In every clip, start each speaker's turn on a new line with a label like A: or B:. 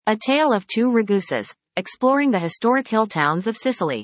A: A Tale of Two Ragusas, exploring the historic hill towns of Sicily.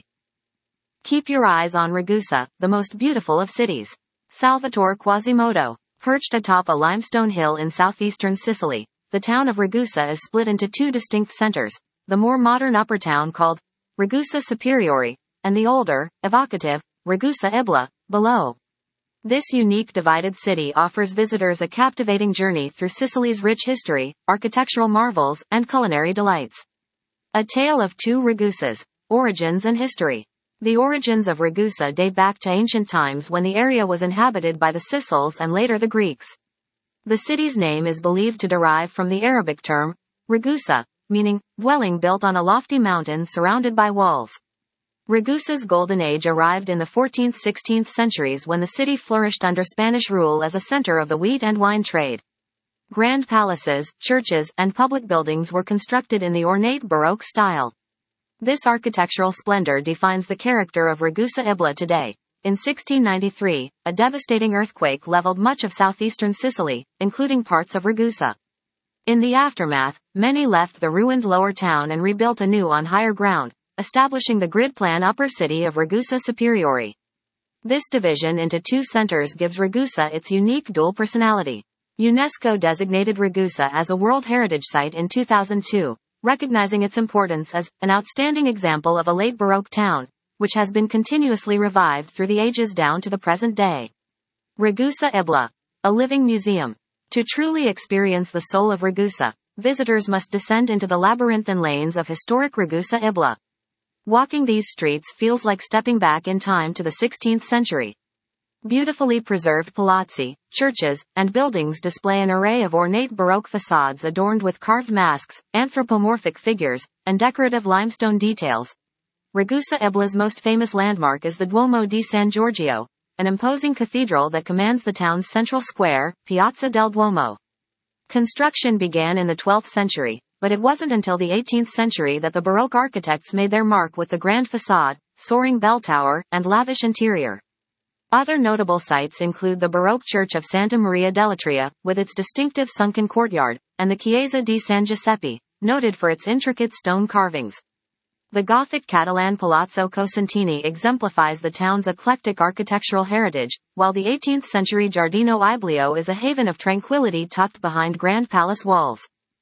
A: Keep your eyes on Ragusa, the most beautiful of cities. Salvatore Quasimodo. Perched atop a limestone hill in southeastern Sicily, the town of Ragusa is split into two distinct centers, the more modern upper town called Ragusa Superiore, and the older, evocative, Ragusa Ibla, below. This unique divided city offers visitors a captivating journey through Sicily's rich history, architectural marvels, and culinary delights. A Tale of Two Ragusas, Origins and History. The origins of Ragusa date back to ancient times when the area was inhabited by the Sicels and later the Greeks. The city's name is believed to derive from the Arabic term, Ragusa, meaning, dwelling built on a lofty mountain surrounded by walls. Ragusa's golden age arrived in the 14th–16th centuries when the city flourished under Spanish rule as a center of the wheat and wine trade. Grand palaces, churches, and public buildings were constructed in the ornate Baroque style. This architectural splendor defines the character of Ragusa Ibla today. In 1693, a devastating earthquake leveled much of southeastern Sicily, including parts of Ragusa. In the aftermath, many left the ruined lower town and rebuilt anew on higher ground, establishing the grid plan upper city of Ragusa Superiore. This division into two centers gives Ragusa its unique dual personality. UNESCO designated Ragusa as a World Heritage Site in 2002. Recognizing its importance as an outstanding example of a late Baroque town, which has been continuously revived through the ages down to the present day. Ragusa Ibla, a living museum. To truly experience the soul of Ragusa, visitors must descend into the labyrinthine lanes of historic Ragusa Ibla. Walking these streets feels like stepping back in time to the 16th century. Beautifully preserved palazzi, churches, and buildings display an array of ornate Baroque facades adorned with carved masks, anthropomorphic figures, and decorative limestone details. Ragusa Ibla's most famous landmark is the Duomo di San Giorgio, an imposing cathedral that commands the town's central square, Piazza del Duomo. Construction began in the 12th century, but it wasn't until the 18th century that the Baroque architects made their mark with the grand facade, soaring bell tower, and lavish interior. Other notable sites include the Baroque Church of Santa Maria dell'Atria, with its distinctive sunken courtyard, and the Chiesa di San Giuseppe, noted for its intricate stone carvings. The Gothic Catalan Palazzo Cosentini exemplifies the town's eclectic architectural heritage, while the 18th-century Giardino Ibleo is a haven of tranquility tucked behind grand palace walls.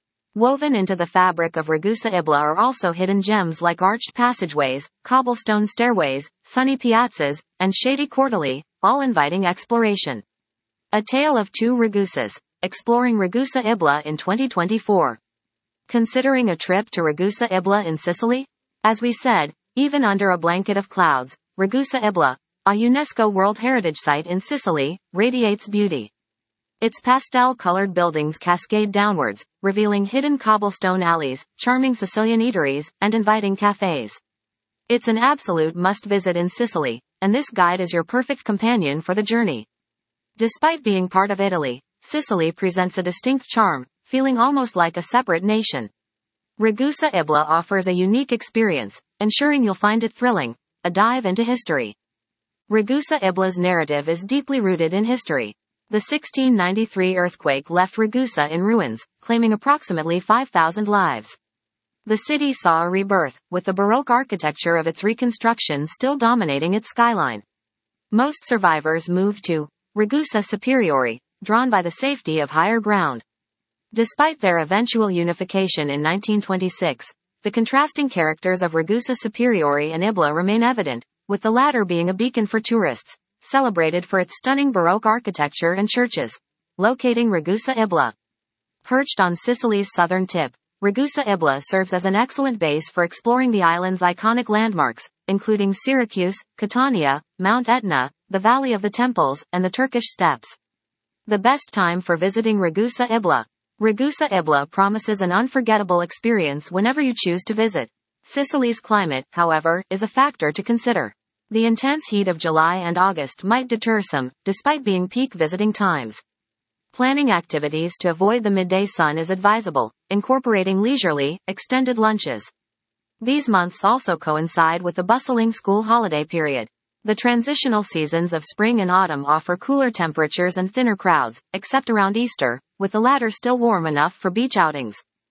A: Woven into the fabric of Ragusa Ibla are also hidden gems like arched passageways, cobblestone stairways, sunny piazzas, and shady cortili, all inviting exploration. A Tale of Two Ragusas, exploring Ragusa Ibla in 2024. Considering a trip to Ragusa Ibla in Sicily? As we said, even under a blanket of clouds, Ragusa Ibla, a UNESCO World Heritage Site in Sicily, radiates beauty. Its pastel-colored buildings cascade downwards, revealing hidden cobblestone alleys, charming Sicilian eateries, and inviting cafes. It's an absolute must-visit in Sicily, and this guide is your perfect companion for the journey. Despite being part of Italy, Sicily presents a distinct charm, feeling almost like a separate nation. Ragusa Ibla offers a unique experience, ensuring you'll find it thrilling, a dive into history. Ragusa Ibla's narrative is deeply rooted in history. The 1693 earthquake left Ragusa in ruins, claiming approximately 5,000 lives. The city saw a rebirth, with the Baroque architecture of its reconstruction still dominating its skyline. Most survivors moved to Ragusa Superiore, drawn by the safety of higher ground. Despite their eventual unification in 1926, the contrasting characters of Ragusa Superiore and Ibla remain evident, with the latter being a beacon for tourists, celebrated for its stunning Baroque architecture and churches. Locating Ragusa Ibla. Perched on Sicily's southern tip, Ragusa Ibla serves as an excellent base for exploring the island's iconic landmarks, including Syracuse, Catania, Mount Etna, the Valley of the Temples, and the Turkish Steppes. The best time for visiting Ragusa Ibla. Ragusa Ibla promises an unforgettable experience whenever you choose to visit. Sicily's climate, however, is a factor to consider. The intense heat of July and August might deter some, despite being peak visiting times. Planning activities to avoid the midday sun is advisable, incorporating leisurely, extended lunches. These months also coincide with the bustling school holiday period. The transitional seasons of spring and autumn offer cooler temperatures and thinner crowds, except around Easter, with the latter still warm enough for beach outings.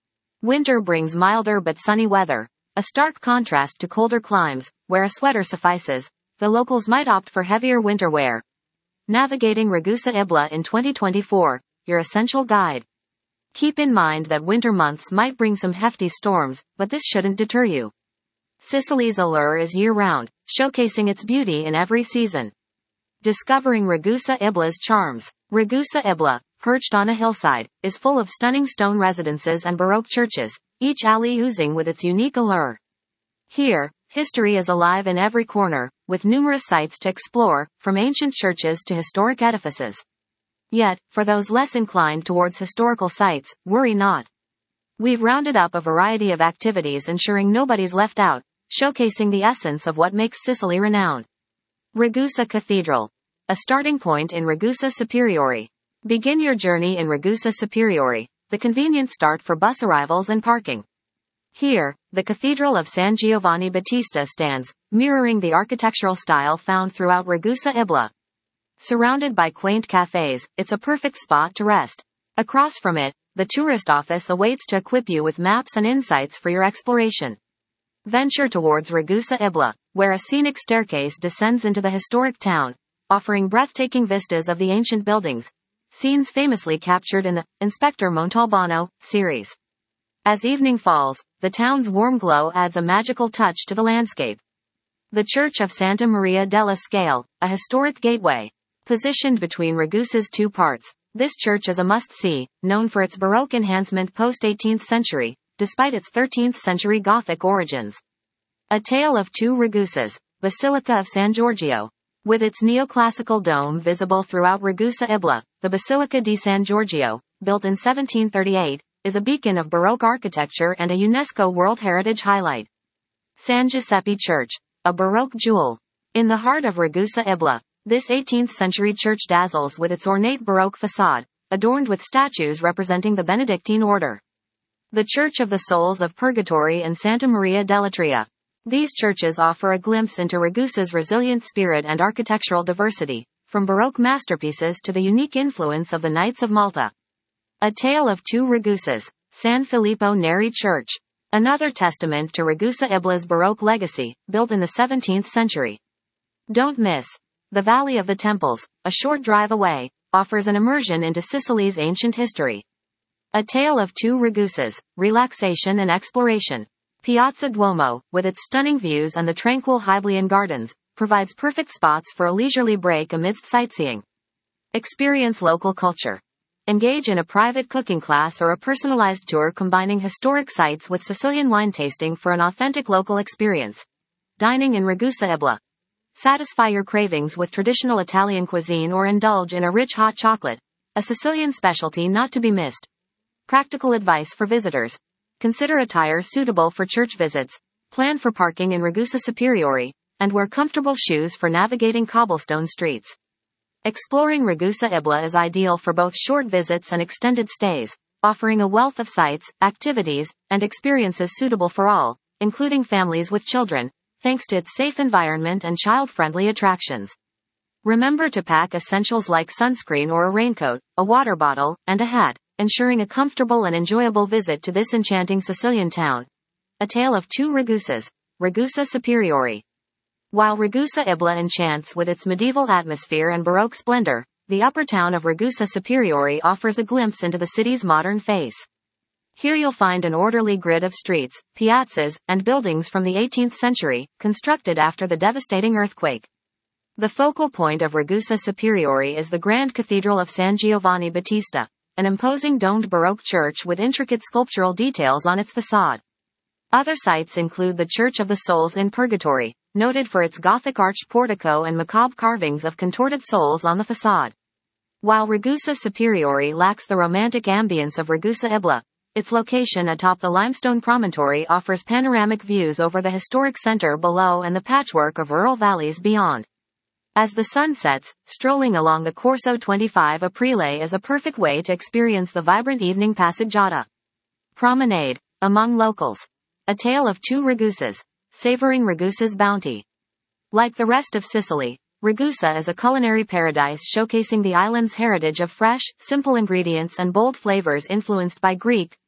A: Winter brings milder but sunny weather, a stark contrast to colder climes, where a sweater suffices. The locals might opt for heavier winter wear. Navigating Ragusa Ibla in 2024, your essential guide. Keep in mind that winter months might bring some hefty storms, but this shouldn't deter you. Sicily's allure is year-round, showcasing its beauty in every season. Discovering Ragusa Ibla's charms. Ragusa Ibla, perched on a hillside, is full of stunning stone residences and Baroque churches, each alley oozing with its unique allure. Here, history is alive in every corner, with numerous sites to explore, from ancient churches to historic edifices. Yet, for those less inclined towards historical sites, worry not. We've rounded up a variety of activities ensuring nobody's left out, showcasing the essence of what makes Sicily renowned. Ragusa Cathedral. A starting point in Ragusa Superiore. Begin your journey in Ragusa Superiore, the convenient start for bus arrivals and parking. Here, the Cathedral of San Giovanni Battista stands, mirroring the architectural style found throughout Ragusa Ibla. Surrounded by quaint cafes, it's a perfect spot to rest. Across from it, the tourist office awaits to equip you with maps and insights for your exploration. Venture towards Ragusa Ibla, where a scenic staircase descends into the historic town, offering breathtaking vistas of the ancient buildings, scenes famously captured in the Inspector Montalbano series. As evening falls, the town's warm glow adds a magical touch to the landscape. The Church of Santa Maria della Scale, a historic gateway. Positioned between Ragusa's two parts, this church is a must-see, known for its Baroque enhancement post-18th century, despite its 13th century Gothic origins. A tale of two Ragusas, Basilica of San Giorgio. With its neoclassical dome visible throughout Ragusa Ibla, the Basilica di San Giorgio, built in 1738, is a beacon of Baroque architecture and a UNESCO World Heritage highlight. San Giuseppe Church, a Baroque jewel. In the heart of Ragusa Ibla, this 18th-century church dazzles with its ornate Baroque facade, adorned with statues representing the Benedictine order. The Church of the Souls of Purgatory and Santa Maria della Tria. These churches offer a glimpse into Ragusa's resilient spirit and architectural diversity, from Baroque masterpieces to the unique influence of the Knights of Malta. A tale of two Ragusas, San Filippo Neri Church. Another testament to Ragusa Ibla's Baroque legacy, built in the 17th century. Don't miss. The Valley of the Temples, a short drive away, offers an immersion into Sicily's ancient history. A tale of two Ragusas, relaxation and exploration. Piazza Duomo, with its stunning views and the tranquil Hyblean gardens, provides perfect spots for a leisurely break amidst sightseeing. Experience local culture. Engage in a private cooking class or a personalized tour combining historic sites with Sicilian wine tasting for an authentic local experience. Dining in Ragusa Ibla. Satisfy your cravings with traditional Italian cuisine or indulge in a rich hot chocolate, a Sicilian specialty not to be missed. Practical advice for visitors. Consider attire suitable for church visits, plan for parking in Ragusa Superiore, and wear comfortable shoes for navigating cobblestone streets. Exploring Ragusa Ibla is ideal for both short visits and extended stays, offering a wealth of sites, activities, and experiences suitable for all, including families with children, thanks to its safe environment and child-friendly attractions. Remember to pack essentials like sunscreen or a raincoat, a water bottle, and a hat, ensuring a comfortable and enjoyable visit to this enchanting Sicilian town. A tale of two Ragusas, Ragusa Superiore. While Ragusa Ibla enchants with its medieval atmosphere and Baroque splendor, the upper town of Ragusa Superiore offers a glimpse into the city's modern face. Here you'll find an orderly grid of streets, piazzas, and buildings from the 18th century, constructed after the devastating earthquake. The focal point of Ragusa Superiore is the Grand Cathedral of San Giovanni Battista, an imposing domed Baroque church with intricate sculptural details on its facade. Other sites include the Church of the Souls in Purgatory, noted for its Gothic arched portico and macabre carvings of contorted souls on the facade. While Ragusa Superiore lacks the romantic ambience of Ragusa Ibla, its location atop the limestone promontory offers panoramic views over the historic center below and the patchwork of rural valleys beyond. As the sun sets, strolling along the Corso 25 Aprile is a perfect way to experience the vibrant evening passeggiata. Promenade. Among locals. A tale of two Ragusas, savoring Ragusa's bounty. Like the rest of Sicily, Ragusa is a culinary paradise showcasing the island's heritage of fresh, simple ingredients and bold flavors influenced by Greek,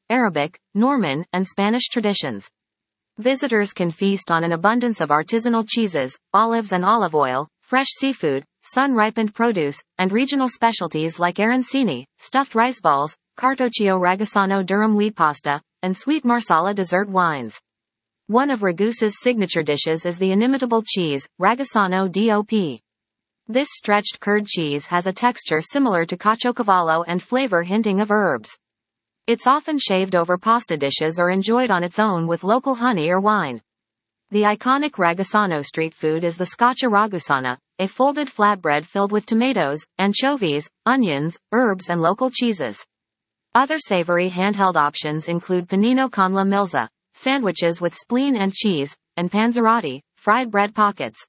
A: Arabic, Norman, and Spanish traditions. Visitors can feast on an abundance of artisanal cheeses, olives and olive oil, fresh seafood, sun-ripened produce, and regional specialties like arancini, stuffed rice balls, cartoccio Ragusano durum wheat pasta, and sweet marsala dessert wines. One of Ragusa's signature dishes is the inimitable cheese, Ragusano DOP. This stretched curd cheese has a texture similar to caciocavallo and flavor hinting of herbs. It's often shaved over pasta dishes or enjoyed on its own with local honey or wine. The iconic Ragusano street food is the scotcha ragusana, a folded flatbread filled with tomatoes, anchovies, onions, herbs and local cheeses. Other savory handheld options include panino con la milza, sandwiches with spleen and cheese, and panzerotti, fried bread pockets.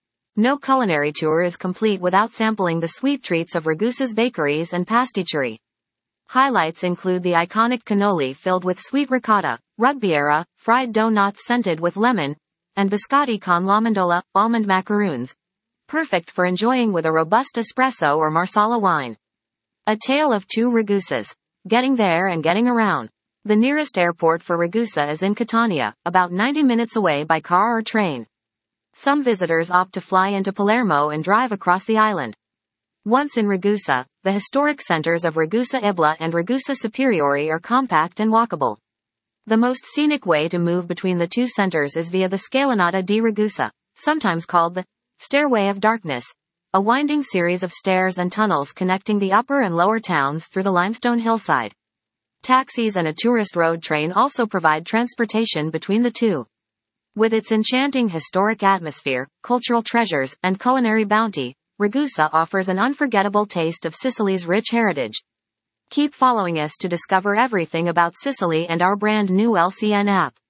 A: No culinary tour is complete without sampling the sweet treats of Ragusa's bakeries and pasticcerie. Highlights include the iconic cannoli filled with sweet ricotta, rugbiera, fried donuts scented with lemon, and biscotti con l'amendola, almond macaroons. Perfect for enjoying with a robust espresso or marsala wine. A tale of two Ragusas. Getting there and getting around. The nearest airport for Ragusa is in Catania, about 90 minutes away by car or train. Some visitors opt to fly into Palermo and drive across the island. Once in Ragusa, the historic centers of Ragusa Ibla and Ragusa Superiore are compact and walkable. The most scenic way to move between the two centers is via the Scalinata di Ragusa, sometimes called the Stairway of Darkness, a winding series of stairs and tunnels connecting the upper and lower towns through the limestone hillside. Taxis and a tourist road train also provide transportation between the two. With its enchanting historic atmosphere, cultural treasures, and culinary bounty, Ragusa offers an unforgettable taste of Sicily's rich heritage. Keep following us to discover everything about Sicily and our brand new LCN app.